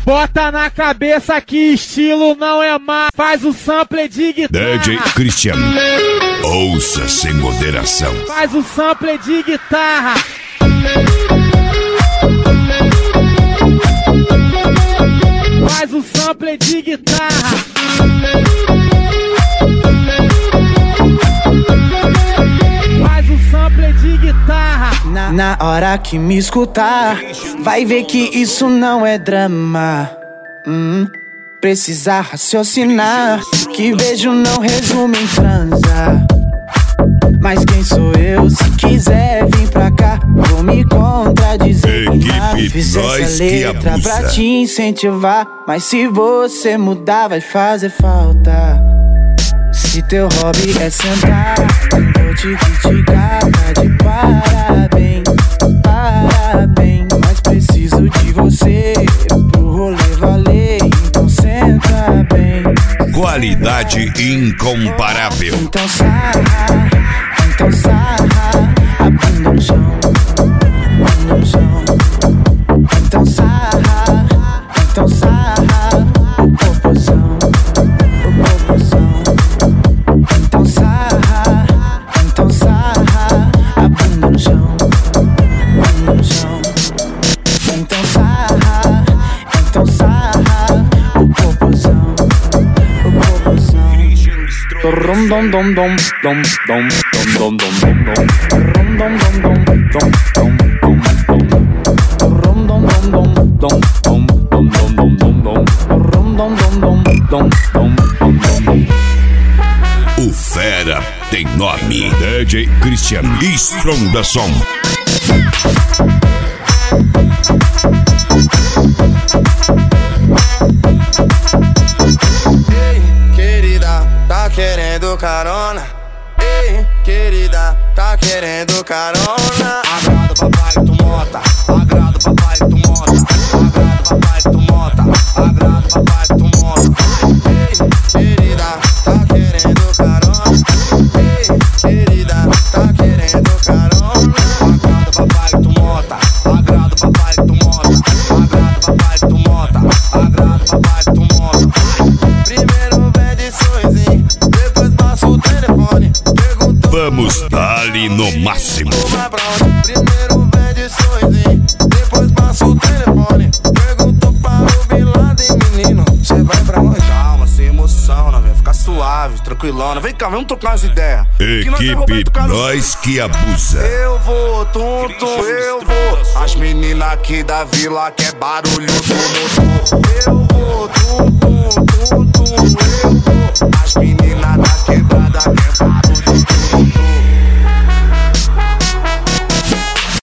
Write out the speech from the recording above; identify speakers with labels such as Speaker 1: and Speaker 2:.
Speaker 1: Bota na cabeça que estilo não é má. Faz o sample de guitarra.
Speaker 2: DJ Christian, ouça sem moderação.
Speaker 1: Faz o sample de guitarra. Faz o sample de guitarra. Faz o sample de guitarra.
Speaker 3: Na hora que me escutar, vai ver que isso não é drama. Precisa raciocinar, que beijo não resume em transar. Mas quem sou eu? Se quiser vir pra cá, vou me contradizer. Fiz essa letra pra te incentivar, mas se você mudar vai fazer falta. Se teu hobby é sentar, não vou te criticar, tá de parabéns, parabéns. Mas preciso de você pro rolê valer, então senta bem.
Speaker 2: Qualidade incomparável.
Speaker 3: Então sarra, a bunda no chão, bunda no chão. Então sarra, o popozão, o popozão. Então sarra, a bunda no chão, bunda no chão. Então sarra, o popozão, o popozão. Dom dom dom dom dom dom dom dom dom dom dom dom.
Speaker 2: O fera tem nome. DJ Christian Strong da Som.
Speaker 4: Ei, querida, tá querendo carona? Ei, querida, tá querendo carona? Agrada papai que tu mota, agrada papai que tu mota, agrada papai que tu mota, agrada papai que tu mota. Ei, querida, tá querendo carona? Ei, querida, tá querendo carona? Agrada papai que tu mota, agrada papai que tu mota, agrada papai que tu mota, agrada papai que tu mota. Primeiro pede sonzinho, depois passa o telefone.
Speaker 2: Vamos dali no máximo.
Speaker 4: Primeiro pede sonzinho, depois passa o telefone. Perguntou para o Bin Laden, menino, cê vai pra onde? Calma, sem emoção, né, velho? Fica suave, tranquilona. Vem cá, vamos trocar umas ideias.
Speaker 2: Equipe Nós que Abusa.
Speaker 4: Eu vou, tonto, eu vou. As meninas aqui da vila quer barulho do motor.